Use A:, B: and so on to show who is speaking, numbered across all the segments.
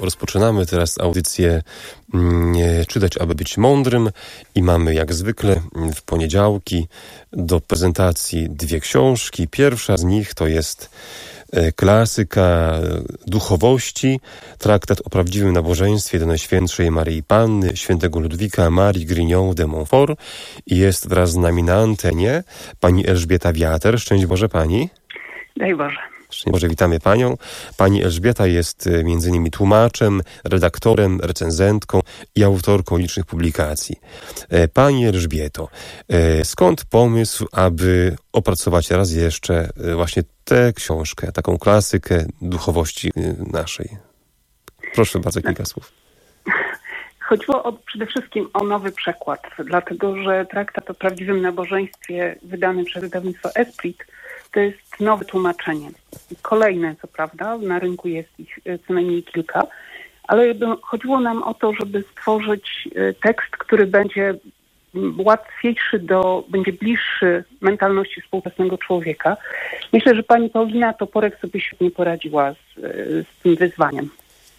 A: Rozpoczynamy teraz audycję Czytać, aby być mądrym i mamy jak zwykle w poniedziałki do prezentacji dwie książki. Pierwsza z nich to jest klasyka duchowości, traktat o prawdziwym nabożeństwie do Najświętszej Maryi Panny, świętego Ludwika Marii Grignon de Montfort i jest wraz z nami na antenie pani Elżbieta Wiater. Szczęść Boże pani.
B: Daj Boże.
A: Szczęść Boże, witamy panią. Pani Elżbieta jest między innymi tłumaczem, redaktorem, recenzentką i autorką licznych publikacji. Pani Elżbieto, skąd pomysł, aby opracować raz jeszcze właśnie tę książkę, taką klasykę duchowości naszej? Proszę bardzo, kilka słów.
B: Chodziło przede wszystkim o nowy przekład, dlatego że traktat o prawdziwym nabożeństwie wydany przez wydawnictwo Esprit to jest nowe tłumaczenie. Kolejne, co prawda, na rynku jest ich co najmniej kilka, ale chodziło nam o to, żeby stworzyć tekst, który będzie łatwiejszy, będzie bliższy mentalności współczesnego człowieka. Myślę, że pani Paulina Toporek sobie świetnie poradziła z tym wyzwaniem.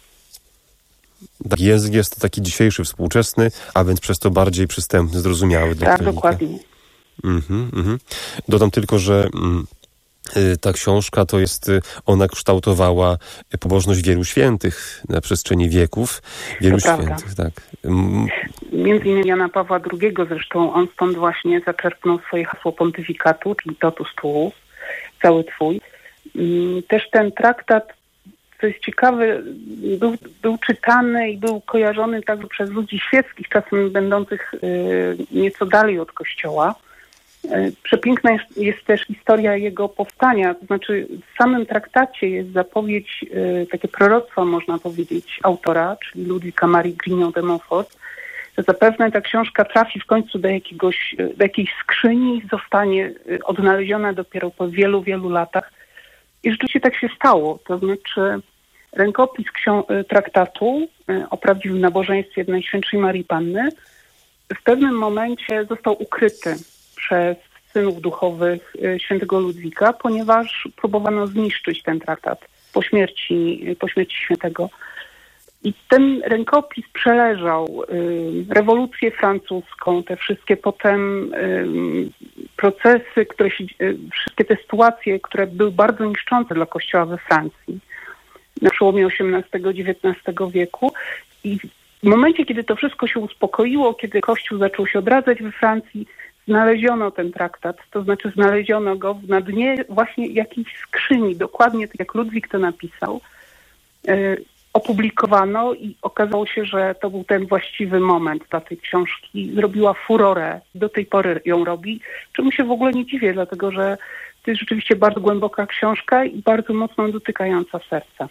A: Język jest to taki dzisiejszy, współczesny, a więc przez to bardziej przystępny, zrozumiały dla
B: Tak,
A: czytelnika.
B: dokładnie.
A: Dodam tylko, że ta książka ona kształtowała pobożność wielu świętych na przestrzeni wieków. Wielu świętych, tak.
B: Między innymi Jana Pawła II, zresztą on stąd właśnie zaczerpnął swoje hasło pontyfikatu, czyli totus tuus, cały twój. Też ten traktat, co jest ciekawe, był czytany i był kojarzony także przez ludzi świeckich, czasem będących nieco dalej od Kościoła. Przepiękna jest też historia jego powstania, to znaczy w samym traktacie jest zapowiedź, takie proroctwo można powiedzieć, autora, czyli Ludwika Marii Grignon de Montfort, że zapewne ta książka trafi w końcu do jakiejś skrzyni i zostanie odnaleziona dopiero po wielu, wielu latach. I rzeczywiście tak się stało, to znaczy rękopis traktatu o prawdziwym nabożeństwie do Najświętszej Marii Panny w pewnym momencie został ukryty przez synów duchowych świętego Ludwika, ponieważ próbowano zniszczyć ten traktat po śmierci świętego. I ten rękopis przeleżał rewolucję francuską, te wszystkie potem procesy, wszystkie te sytuacje, które były bardzo niszczące dla Kościoła we Francji na przełomie XVIII-XIX wieku. I w momencie, kiedy to wszystko się uspokoiło, kiedy Kościół zaczął się odradzać we Francji, znaleziono ten traktat, to znaczy znaleziono go na dnie właśnie jakiejś skrzyni, dokładnie tak jak Ludwik to napisał. Opublikowano i okazało się, że to był ten właściwy moment dla tej książki. Zrobiła furorę, do tej pory ją robi, czemu się w ogóle nie dziwię, dlatego że to jest rzeczywiście bardzo głęboka książka i bardzo mocno dotykająca serca.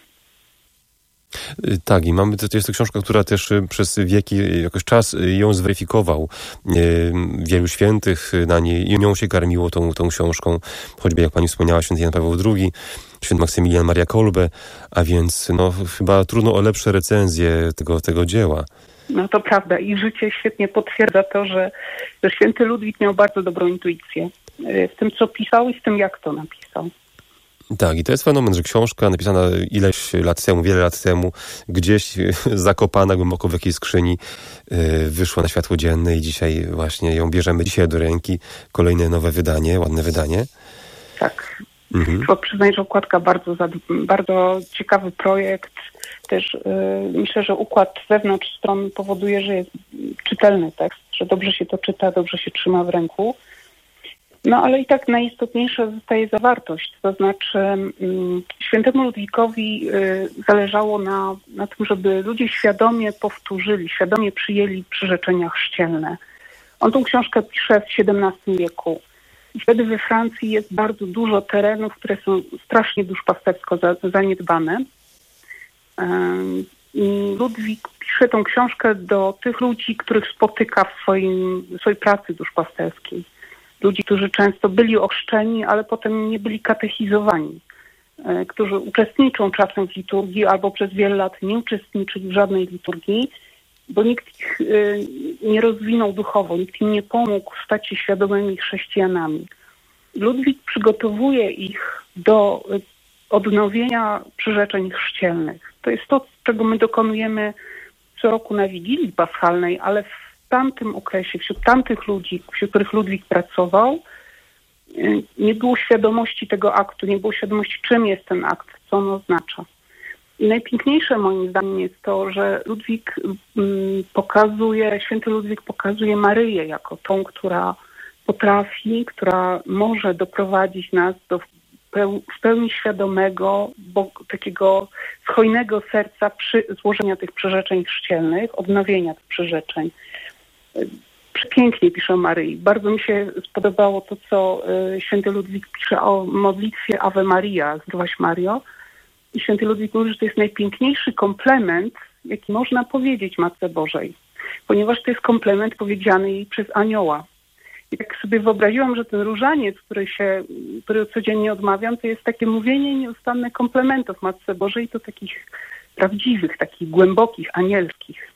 A: Tak, i to jest to książka, która też przez wieki, jakoś czas ją zweryfikował. Wielu świętych na niej, i nią się karmiło tą książką, choćby jak pani wspomniała, święty Jan Paweł II, święty Maksymilian Maria Kolbe, a więc chyba trudno o lepsze recenzje tego dzieła.
B: No to prawda i życie świetnie potwierdza to, że święty Ludwik miał bardzo dobrą intuicję w tym, co pisał i w tym, jak to napisał.
A: Tak, i to jest fenomen, że książka napisana wiele lat temu, gdzieś zakopana głęboko w jakiejś skrzyni, wyszła na światło dzienne i dzisiaj właśnie ją bierzemy do ręki. Kolejne nowe wydanie, ładne wydanie.
B: Tak. Trzeba przyznać, że okładka bardzo ciekawy projekt. Też myślę, że układ wewnątrz stron powoduje, że jest czytelny tekst, że dobrze się to czyta, dobrze się trzyma w ręku. No ale i tak najistotniejsza zostaje zawartość, to znaczy świętemu Ludwikowi zależało na tym, żeby ludzie świadomie przyjęli przyrzeczenia chrzcielne. On tą książkę pisze w XVII wieku i wtedy we Francji jest bardzo dużo terenów, które są strasznie duszpastersko zaniedbane. Ludwik pisze tą książkę do tych ludzi, których spotyka w swojej pracy duszpasterskiej. Ludzi, którzy często byli ochrzczeni, ale potem nie byli katechizowani, którzy uczestniczą czasem w liturgii albo przez wiele lat nie uczestniczyli w żadnej liturgii, bo nikt ich nie rozwinął duchowo, nikt im nie pomógł stać się świadomymi chrześcijanami. Ludwik przygotowuje ich do odnowienia przyrzeczeń chrzcielnych. To jest czego my dokonujemy co roku na Wigilii Paschalnej, ale w tamtym okresie, wśród tamtych ludzi, wśród których Ludwik pracował, nie było świadomości tego aktu, nie było świadomości, czym jest ten akt, co on oznacza. I najpiękniejsze moim zdaniem jest to, że święty Ludwik pokazuje Maryję jako tą, która potrafi, która może doprowadzić nas do w pełni świadomego, takiego hojnego serca złożenia tych przyrzeczeń chrzcielnych, odnowienia tych przyrzeczeń. Przepięknie pisze o Maryi. Bardzo mi się spodobało to, co święty Ludwik pisze o modlitwie Ave Maria, Zdrowaś Mario. I święty Ludwik mówi, że to jest najpiękniejszy komplement, jaki można powiedzieć Matce Bożej, ponieważ to jest komplement powiedziany jej przez anioła. I tak sobie wyobraziłam, że ten różaniec, który codziennie odmawiam, to jest takie mówienie nieustanne komplementów Matce Bożej, to takich prawdziwych, takich głębokich, anielskich.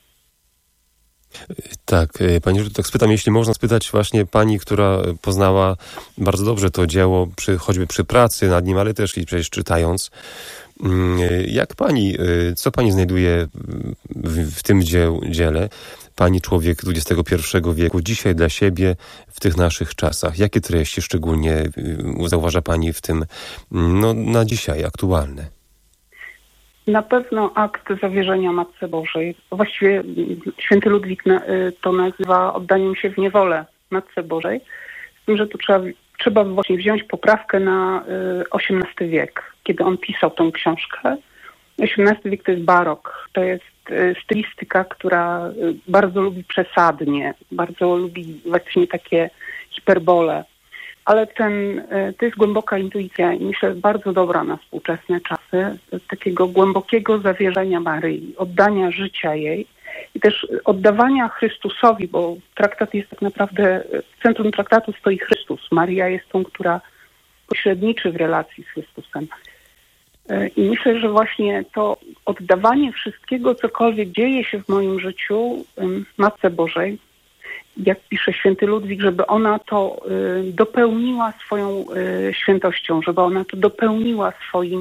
A: Tak, pani Żuto, tak spytam, jeśli można spytać właśnie pani, która poznała bardzo dobrze to dzieło, choćby przy pracy nad nim, ale też i przecież czytając. Jak pani, co pani znajduje w tym dziele? Pani człowiek XXI wieku, dzisiaj dla siebie, w tych naszych czasach. Jakie treści szczególnie zauważa pani w tym, na dzisiaj, aktualne?
B: Na pewno akt zawierzenia Matce Bożej. Właściwie święty Ludwik to nazywa oddaniem się w niewolę Matce Bożej. Z tym, że tu trzeba właśnie wziąć poprawkę na XVIII wiek, kiedy on pisał tą książkę. XVIII wiek to jest barok. To jest stylistyka, która bardzo lubi przesadnie, bardzo lubi właśnie takie hiperbole. Ale to jest głęboka intuicja i myślę, bardzo dobra na współczesne czasy, takiego głębokiego zawierzenia Maryi, oddania życia jej i też oddawania Chrystusowi, bo traktat jest tak naprawdę, w centrum traktatu stoi Chrystus. Maria jest tą, która pośredniczy w relacji z Chrystusem. I myślę, że właśnie to oddawanie wszystkiego, cokolwiek dzieje się w moim życiu Matce Bożej, jak pisze święty Ludwik, żeby ona to dopełniła swoją świętością, żeby ona to dopełniła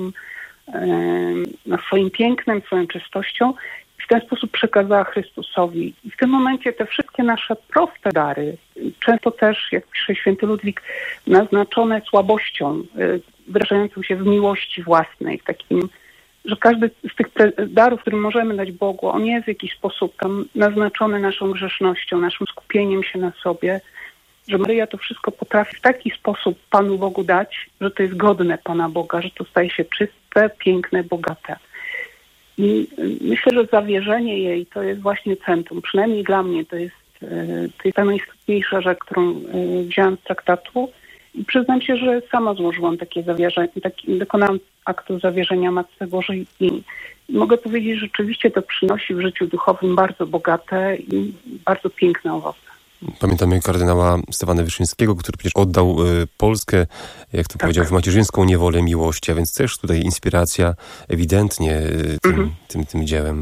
B: swoim pięknem, swoją czystością i w ten sposób przekazała Chrystusowi. I w tym momencie te wszystkie nasze proste dary, często też, jak pisze święty Ludwik, naznaczone słabością, wyrażającą się w miłości własnej, w takim, że każdy z tych darów, który możemy dać Bogu, on jest w jakiś sposób tam naznaczony naszą grzesznością, naszym skupieniem się na sobie, że Maryja to wszystko potrafi w taki sposób Panu Bogu dać, że to jest godne Pana Boga, że to staje się czyste, piękne, bogate. I myślę, że zawierzenie jej to jest właśnie centrum. Przynajmniej dla mnie to jest ta najistotniejsza rzecz, którą wzięłam z traktatu. I przyznam się, że sama złożyłam takie zawierzenie, dokonałam aktu zawierzenia Matce Bożej i mogę powiedzieć, że rzeczywiście to przynosi w życiu duchowym bardzo bogate i bardzo piękne owoce. Pamiętamy
A: kardynała Stefana Wyszyńskiego, który przecież oddał Polskę, jak to powiedział, w macierzyńską niewolę miłości, a więc też tutaj inspiracja ewidentnie tym dziełem.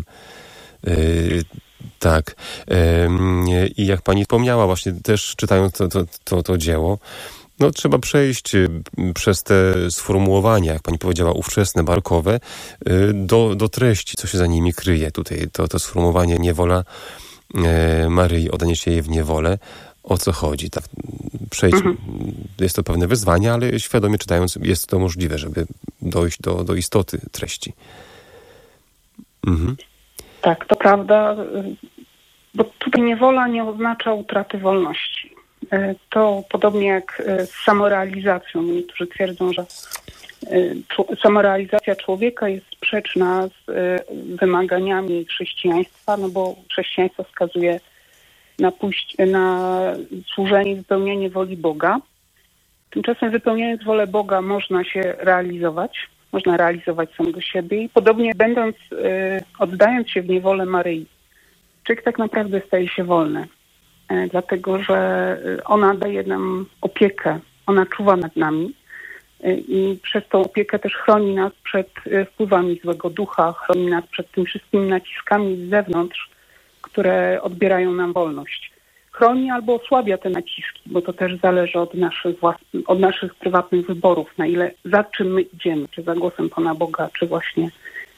A: Tak. I jak pani wspomniała, właśnie też czytając to dzieło, trzeba przejść przez te sformułowania, jak pani powiedziała, ówczesne, barokowe, do treści, co się za nimi kryje. Tutaj to sformułowanie niewola Maryi, oddanie się jej w niewolę. O co chodzi? Tak, przejść. Jest to pewne wyzwanie, ale świadomie czytając jest to możliwe, żeby dojść do istoty treści.
B: Tak, to prawda, bo tutaj niewola nie oznacza utraty wolności. To podobnie jak z samorealizacją. Niektórzy twierdzą, że samorealizacja człowieka jest sprzeczna z wymaganiami chrześcijaństwa, bo chrześcijaństwo wskazuje na służenie i wypełnianie woli Boga. Tymczasem wypełniając wolę Boga można się realizować, można realizować samego siebie i podobnie oddając się w niewolę Maryi, człowiek tak naprawdę staje się wolny. Dlatego, że ona daje nam opiekę, ona czuwa nad nami i przez tą opiekę też chroni nas przed wpływami złego ducha, chroni nas przed tymi wszystkimi naciskami z zewnątrz, które odbierają nam wolność. Chroni albo osłabia te naciski, bo to też zależy od naszych prywatnych wyborów, za czym my idziemy, czy za głosem Pana Boga, czy właśnie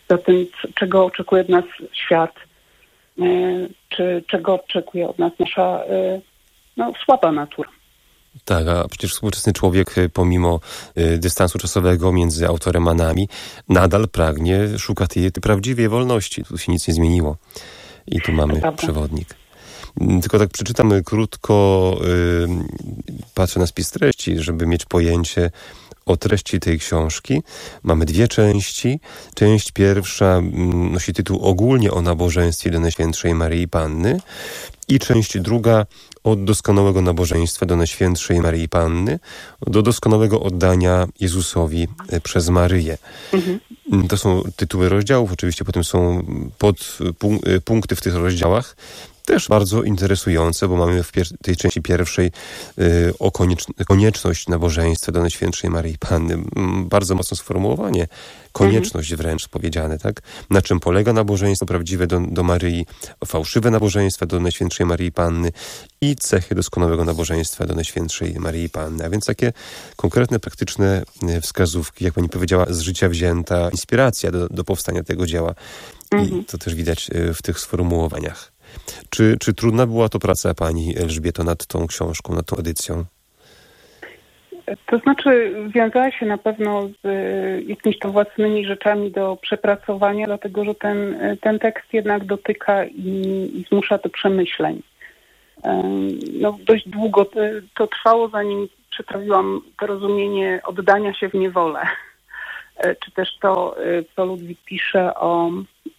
B: za tym, czego oczekuje od nas świat, czy czego oczekuje od nas nasza słaba natura.
A: Tak, a przecież współczesny człowiek, pomimo dystansu czasowego między autorem a nami, nadal szuka tej prawdziwej wolności. Tu się nic nie zmieniło. I tu mamy przewodnik. Tylko tak przeczytam krótko, patrzę na spis treści, żeby mieć pojęcie o treści tej książki. Mamy 2 części. Część pierwsza nosi tytuł Ogólnie o nabożeństwie do Najświętszej Maryi Panny i część druga od doskonałego nabożeństwa do Najświętszej Maryi Panny do doskonałego oddania Jezusowi przez Maryję. To są tytuły rozdziałów, oczywiście potem są punkty w tych rozdziałach, też bardzo interesujące, bo mamy w tej części pierwszej o konieczność nabożeństwa do Najświętszej Maryi Panny. Bardzo mocne sformułowanie. Konieczność wręcz powiedziane, tak? Na czym polega nabożeństwo prawdziwe do Maryi, fałszywe nabożeństwa do Najświętszej Maryi Panny i cechy doskonałego nabożeństwa do Najświętszej Maryi Panny. A więc takie konkretne, praktyczne wskazówki, jak pani powiedziała, z życia wzięta inspiracja do powstania tego dzieła. I to też widać w tych sformułowaniach. Czy trudna była to praca pani Elżbieto nad tą książką, nad tą edycją?
B: To znaczy wiązała się na pewno z jakimiś tam własnymi rzeczami do przepracowania, dlatego że ten tekst jednak dotyka i zmusza do przemyśleń. Dość długo to trwało, zanim przetrawiłam to rozumienie oddania się w niewolę. Czy też to, co Ludwik pisze o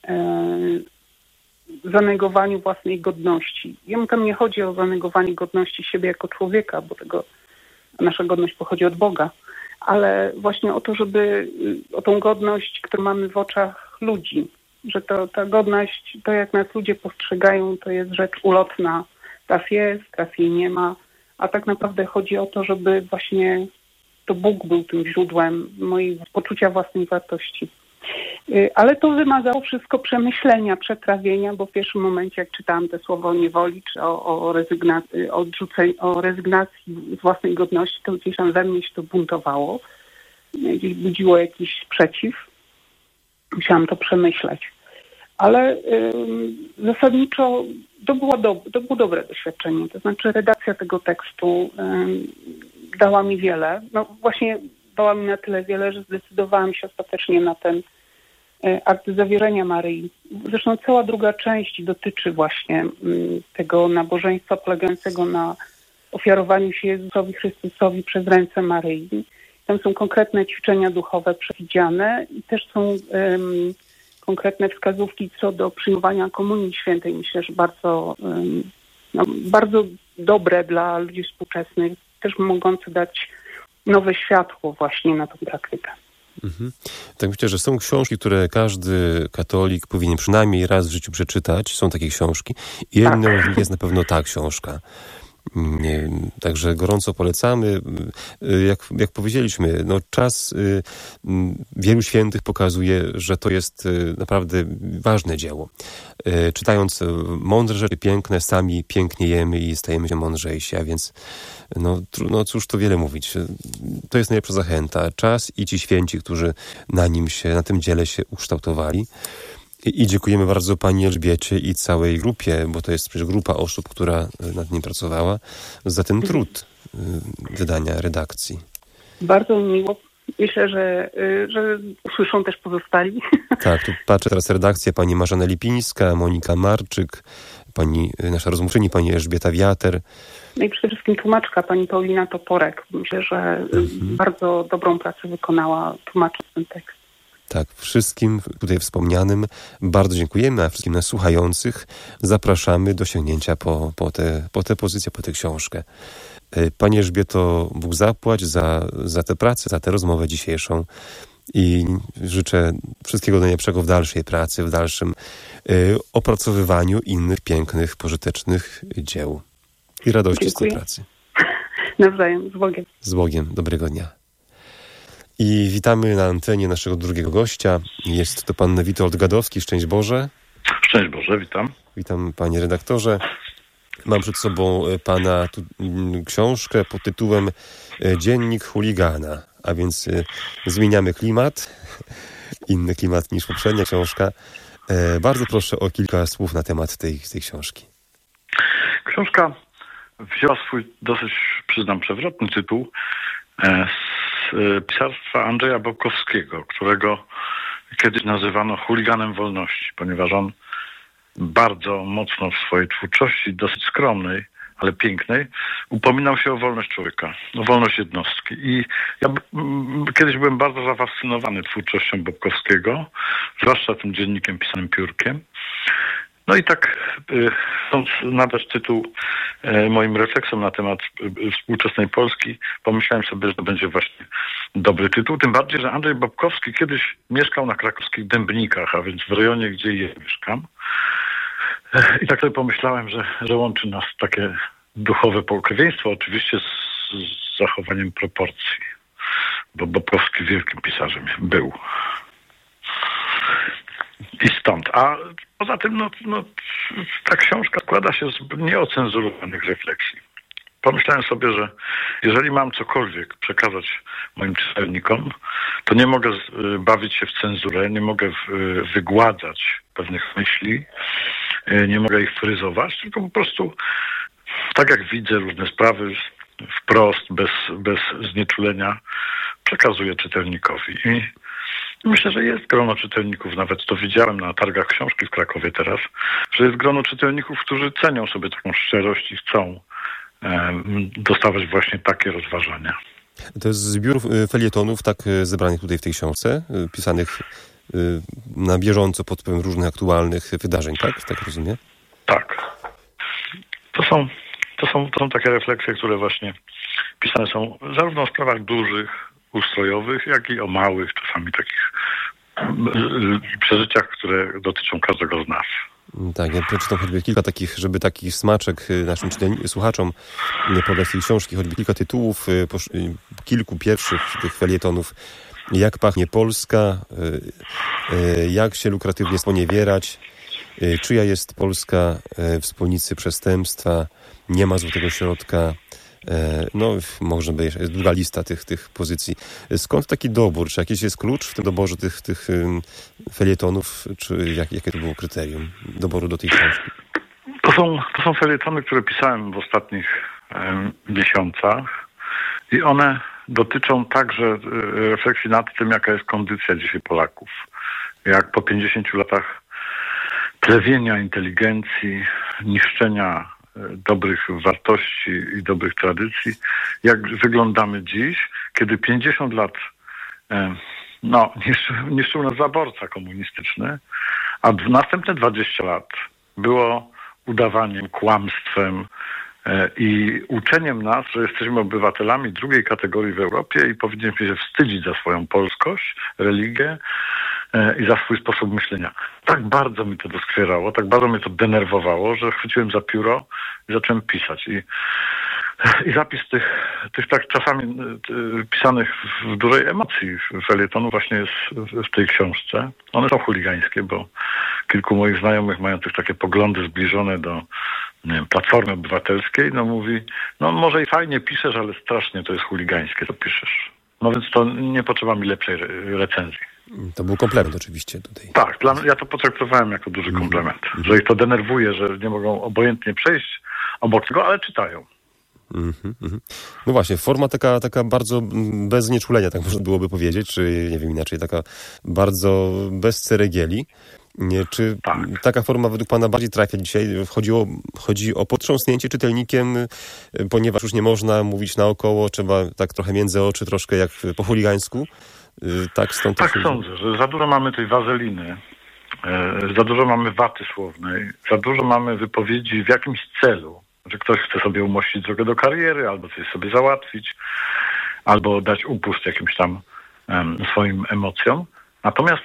B: zanegowaniu własnej godności. Jemu tam nie chodzi o zanegowanie godności siebie jako człowieka, bo nasza godność pochodzi od Boga, ale właśnie o to, żeby o tą godność, którą mamy w oczach ludzi, że ta godność, to jak nas ludzie postrzegają, to jest rzecz ulotna. Raz jest, raz jej nie ma, a tak naprawdę chodzi o to, żeby właśnie to Bóg był tym źródłem mojej poczucia własnej wartości. Ale to wymagało wszystko przemyślenia, przetrawienia, bo w pierwszym momencie, jak czytałam te słowa o niewoli, czy o rezygnacji z własnej godności, to gdzieś tam we mnie się to buntowało. Gdzieś budziło jakiś sprzeciw. Musiałam to przemyśleć. Ale zasadniczo to było dobre doświadczenie. To znaczy redakcja tego tekstu dała mi wiele. Właśnie dała mi na tyle wiele, że zdecydowałam się ostatecznie na ten akt zawierzenia Maryi. Zresztą cała druga część dotyczy właśnie tego nabożeństwa polegającego na ofiarowaniu się Jezusowi Chrystusowi przez ręce Maryi. Tam są konkretne ćwiczenia duchowe przewidziane i też są konkretne wskazówki co do przyjmowania Komunii Świętej. Myślę, że bardzo dobre dla ludzi współczesnych, też mogące dać nowe światło właśnie na tą praktykę.
A: Tak myślę, że są książki, które każdy katolik powinien przynajmniej raz w życiu przeczytać. Są takie książki. I jedną z nich jest na pewno ta książka. Także gorąco polecamy. Jak powiedzieliśmy, czas wielu świętych pokazuje, że to jest naprawdę ważne dzieło. Czytając mądre rzeczy, piękne, sami piękniejemy i stajemy się mądrzejsi, a więc cóż to wiele mówić. To jest najlepsza zachęta. Czas i ci święci, którzy na tym dziele się ukształtowali. I dziękujemy bardzo pani Elżbiecie i całej grupie, bo to jest przecież grupa osób, która nad nim pracowała, za ten trud wydania redakcji.
B: Bardzo miło. Myślę, że usłyszą też pozostali.
A: Tak, tu patrzę teraz redakcja, pani Marzena Lipińska, Monika Marczyk, nasza rozmówczyni, pani Elżbieta Wiater.
B: No i przede wszystkim tłumaczka, pani Paulina Toporek. Myślę, że bardzo dobrą pracę wykonała, tłumacząc ten tekst.
A: Tak, wszystkim tutaj wspomnianym bardzo dziękujemy, a wszystkim nas słuchających zapraszamy do sięgnięcia po tę pozycję, po tę książkę. Pani Elżbieto, Bóg zapłać za tę pracę, za tę rozmowę dzisiejszą i życzę wszystkiego najlepszego w dalszej pracy, w dalszym opracowywaniu innych pięknych, pożytecznych dzieł i radości z tej pracy.
B: Nawzajem, z Bogiem.
A: Z Bogiem, dobrego dnia. I witamy na antenie naszego drugiego gościa. Jest to pan Witold Gadowski. Szczęść Boże.
C: Szczęść Boże, witam.
A: Witam panie redaktorze. Mam przed sobą pana książkę pod tytułem Dziennik chuligana, a więc zmieniamy klimat. inny klimat niż poprzednia książka. Bardzo proszę o kilka słów na temat tej książki.
C: Książka wzięła swój dosyć, przyznam, przewrotny tytuł z pisarstwa Andrzeja Bobkowskiego, którego kiedyś nazywano chuliganem wolności, ponieważ on bardzo mocno w swojej twórczości, dosyć skromnej, ale pięknej, upominał się o wolność człowieka, o wolność jednostki. I ja kiedyś byłem bardzo zafascynowany twórczością Bobkowskiego, zwłaszcza tym dziennikiem pisanym piórkiem. No i tak, chcąc nadać tytuł moim refleksjom na temat współczesnej Polski, pomyślałem sobie, że to będzie właśnie dobry tytuł. Tym bardziej, że Andrzej Bobkowski kiedyś mieszkał na krakowskich Dębnikach, a więc w rejonie, gdzie ja mieszkam. I tak sobie pomyślałem, że łączy nas takie duchowe pokrewieństwo, oczywiście z zachowaniem proporcji, bo Bobkowski wielkim pisarzem był. I stąd. A poza tym ta książka składa się z nieocenzurowanych refleksji. Pomyślałem sobie, że jeżeli mam cokolwiek przekazać moim czytelnikom, to nie mogę bawić się w cenzurę, nie mogę wygładzać pewnych myśli, nie mogę ich fryzować, tylko po prostu tak jak widzę różne sprawy, wprost, bez znieczulenia, przekazuję czytelnikowi. I myślę, że jest grono czytelników, nawet to widziałem na targach książki w Krakowie teraz, że jest grono czytelników, którzy cenią sobie taką szczerość i chcą dostawać właśnie takie rozważania.
A: To jest zbiór felietonów tak zebranych tutaj w tej książce, pisanych na bieżąco pod wpływem różnych aktualnych wydarzeń, tak? Tak rozumiem?
C: Tak. To są takie refleksje, które właśnie pisane są zarówno o sprawach dużych, ustrojowych, jak i o małych, czasami takich przeżyciach, które dotyczą każdego z nas.
A: Tak, ja przeczytam choćby kilka takich, żeby taki smaczek naszym słuchaczom podać tej książki, choćby kilka tytułów, kilku pierwszych tych felietonów. Jak pachnie Polska, jak się lukratywnie sponiewierać, czyja jest Polska, wspólnicy przestępstwa, nie ma złotego środka. No, może jest długa lista tych pozycji. Skąd taki dobór? Czy jakiś jest klucz w tym doborze tych felietonów? Czy jakie to było kryterium doboru do tej książki?
C: To są felietony, które pisałem w ostatnich miesiącach i one dotyczą także refleksji nad tym, jaka jest kondycja dzisiaj Polaków. Jak po 50 latach plewienia inteligencji, niszczenia dobrych wartości i dobrych tradycji, jak wyglądamy dziś, kiedy 50 lat niszczył nas zaborca komunistyczny, a następne 20 lat było udawaniem, kłamstwem i uczeniem nas, że jesteśmy obywatelami drugiej kategorii w Europie i powinniśmy się wstydzić za swoją polskość, religię i za swój sposób myślenia. Tak bardzo mi to doskwierało, tak bardzo mnie to denerwowało, że chwyciłem za pióro i zacząłem pisać. I zapis tych tak czasami pisanych w dużej emocji felietonu właśnie jest w tej książce. One są chuligańskie, bo kilku moich znajomych mających takie poglądy zbliżone do Platformy Obywatelskiej, mówi, może i fajnie piszesz, ale strasznie to jest chuligańskie, to piszesz. No więc to nie potrzeba mi lepszej recenzji.
A: To był komplement oczywiście tutaj.
C: Tak, ja to potraktowałem jako duży komplement. Że ich to denerwuje, że nie mogą obojętnie przejść obok tego, ale czytają.
A: No właśnie, forma taka bardzo bez znieczulenia, tak można byłoby powiedzieć, czy nie wiem inaczej, taka bardzo bez ceregieli. Czy taka forma według Pana bardziej trafia dzisiaj? Chodzi o potrząsnięcie czytelnikiem, ponieważ już nie można mówić naokoło, trzeba tak trochę między oczy, troszkę jak po chuligańsku. Tak
C: sądzę, że za dużo mamy tej wazeliny, za dużo mamy waty słownej, za dużo mamy wypowiedzi w jakimś celu, że ktoś chce sobie umościć drogę do kariery, albo coś sobie załatwić, albo dać upust jakimś tam swoim emocjom. Natomiast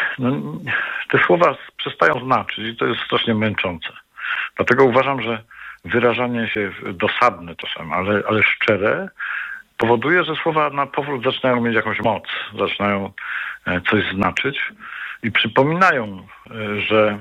C: te słowa przestają znaczyć i to jest strasznie męczące. Dlatego uważam, że wyrażanie się dosadne czasem, ale szczere, powoduje, że słowa na powrót zaczynają mieć jakąś moc, zaczynają coś znaczyć i przypominają, że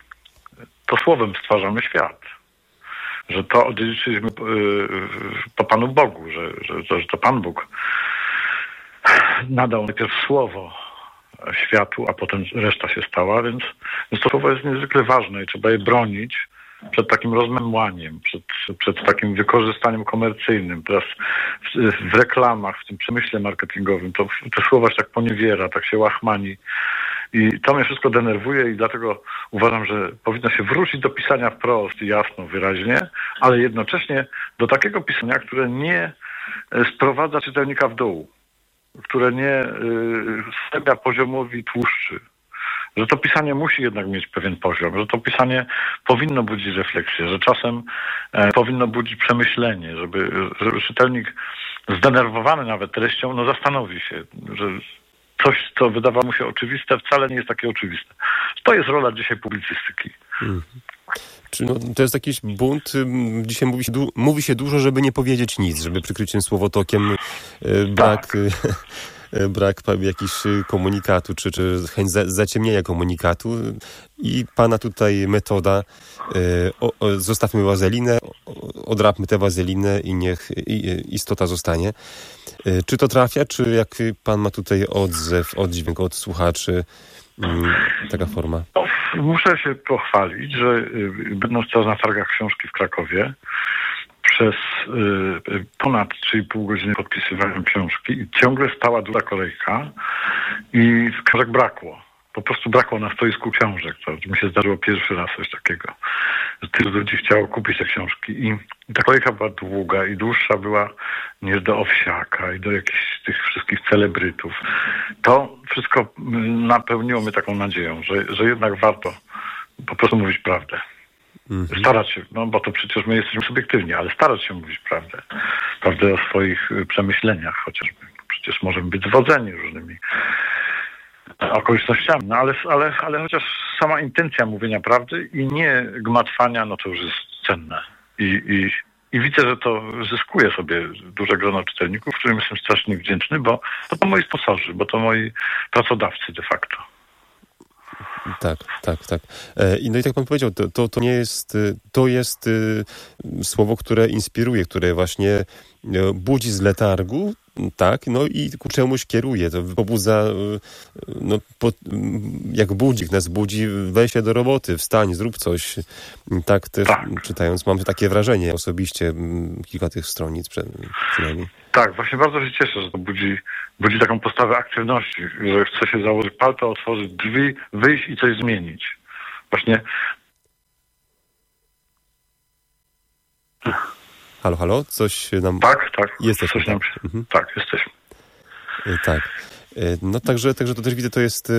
C: to słowem stwarzamy świat. Że to odziedziczyliśmy po Panu Bogu, że to Pan Bóg nadał najpierw słowo światu, a potem reszta się stała, więc to słowo jest niezwykle ważne i trzeba je bronić przed takim rozmemłaniem, przed takim wykorzystaniem komercyjnym. Teraz w reklamach, w tym przemyśle marketingowym te słowa się tak poniewiera, tak się łachmani. I to mnie wszystko denerwuje i dlatego uważam, że powinno się wrócić do pisania wprost i jasno, wyraźnie, ale jednocześnie do takiego pisania, które nie sprowadza czytelnika w dół, które nie stawia poziomowi tłuszczy. Że to pisanie musi jednak mieć pewien poziom, że to pisanie powinno budzić refleksję, że czasem powinno budzić przemyślenie, żeby czytelnik zdenerwowany nawet treścią, zastanowi się, że coś, co wydawało mu się oczywiste, wcale nie jest takie oczywiste. To jest rola dzisiaj publicystyki.
A: Czy to jest jakiś bunt? Dzisiaj mówi się dużo, żeby nie powiedzieć nic, żeby przykryć tym słowotokiem brak jakichś komunikatu, czy chęć zaciemnienia komunikatu. I pana tutaj metoda, zostawmy wazelinę, odrapmy tę wazelinę i niech istota zostanie. Czy to trafia, czy jak pan ma tutaj oddźwięk od słuchaczy, taka forma?
C: Muszę się pochwalić, że będąc teraz na targach książki w Krakowie, przez ponad 3,5 godziny podpisywałem książki i ciągle stała długa kolejka i książek brakło. Po prostu brakło na stoisku książek. To mi się zdarzyło pierwszy raz coś takiego. Że tylu ludzi chciało kupić te książki i ta kolejka była długa i dłuższa była niż do Owsiaka i do jakichś tych wszystkich celebrytów. To wszystko napełniło mnie taką nadzieją, że jednak warto po prostu mówić prawdę. Starać się, bo to przecież my jesteśmy subiektywni, ale starać się mówić prawdę. Prawdę o swoich przemyśleniach chociażby. Przecież możemy być zwodzeni różnymi okolicznościami, ale chociaż sama intencja mówienia prawdy i nie gmatwania, to już jest cenne. I widzę, że to zyskuje sobie duże grono czytelników, którym jestem strasznie wdzięczny, bo to moi sponsorzy, bo to moi pracodawcy de facto.
A: Tak. No i tak pan powiedział, to nie jest, to jest słowo, które inspiruje, które właśnie budzi z letargu, tak, i ku czemuś kieruje, to pobudza, jak budzik nas budzi, weź się do roboty, wstań, zrób coś. Tak też czytając, mam takie wrażenie osobiście, kilka tych stronic przynajmniej.
C: Tak, właśnie bardzo się cieszę, że to budzi taką postawę aktywności, że chce się założyć palto, otworzyć drzwi, wyjść i coś zmienić. Właśnie.
A: Halo? Coś nam...
C: Tak.
A: Jesteśmy.
C: Tak, jesteśmy.
A: Tak. Także to też widzę, to jest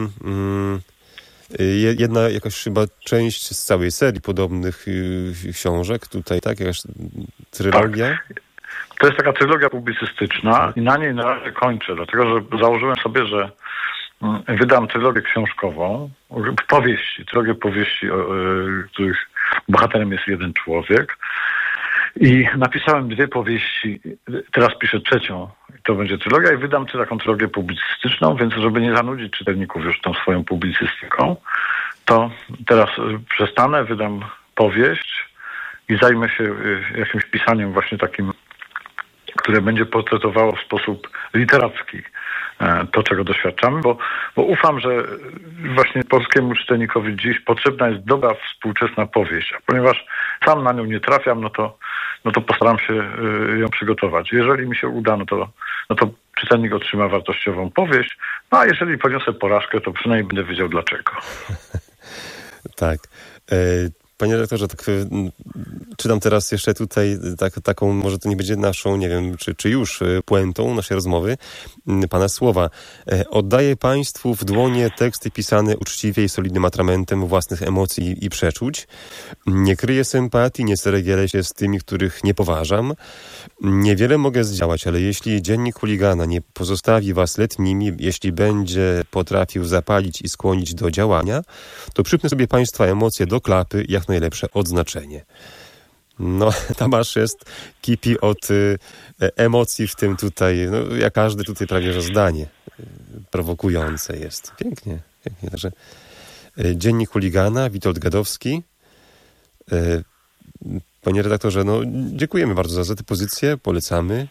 A: jedna jakaś chyba część z całej serii podobnych książek tutaj, tak? Jakaś trylogia?
C: Tak. To jest taka trylogia publicystyczna i na niej na razie kończę, dlatego że założyłem sobie, że wydam trylogię książkową, trylogię powieści, których bohaterem jest jeden człowiek. I napisałem 2 powieści, teraz piszę 3, to będzie trylogia i wydam taką trylogię publicystyczną, więc żeby nie zanudzić czytelników już tą swoją publicystyką, to teraz przestanę, wydam powieść i zajmę się jakimś pisaniem właśnie takim, które będzie portretowało w sposób literacki to, czego doświadczamy, bo ufam, że właśnie polskiemu czytelnikowi dziś potrzebna jest dobra, współczesna powieść, a ponieważ sam na nią nie trafiam, no to postaram się ją przygotować. Jeżeli mi się uda, no to czytelnik otrzyma wartościową powieść, a jeżeli poniosę porażkę, to przynajmniej będę wiedział dlaczego.
A: Tak. Panie redaktorze, tak czytam teraz jeszcze tutaj taką, może to nie będzie naszą, nie wiem, czy już puentą naszej rozmowy, pana słowa. Oddaję państwu w dłonie teksty pisane uczciwie i solidnym atramentem własnych emocji i przeczuć. Nie kryję sympatii, nie ceregielę się z tymi, których nie poważam. Niewiele mogę zdziałać, ale jeśli dziennik chuligana nie pozostawi was letnimi, jeśli będzie potrafił zapalić i skłonić do działania, to przypnę sobie państwa emocje do klapy, jak najlepsze odznaczenie. Tomasz jest kipi od emocji w tym tutaj, jak każde tutaj prawie że zdanie prowokujące jest. Pięknie. Także dziennik chuligana, Witold Gadowski. Panie redaktorze, dziękujemy bardzo za tę pozycję, polecamy.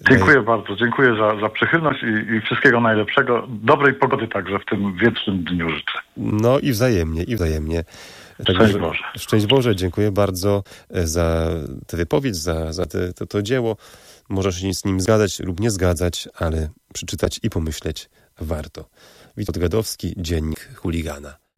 C: Dziękuję bardzo. Dziękuję za przychylność i wszystkiego najlepszego. Dobrej pogody także w tym wietrznym dniu życzę.
A: No i wzajemnie, i wzajemnie.
C: Szczęść Boże.
A: Szczęść Boże, dziękuję bardzo za tę wypowiedź, za to dzieło. Możesz się z nim zgadzać lub nie zgadzać, ale przeczytać i pomyśleć warto. Witold Gadowski, Dziennik Chuligana.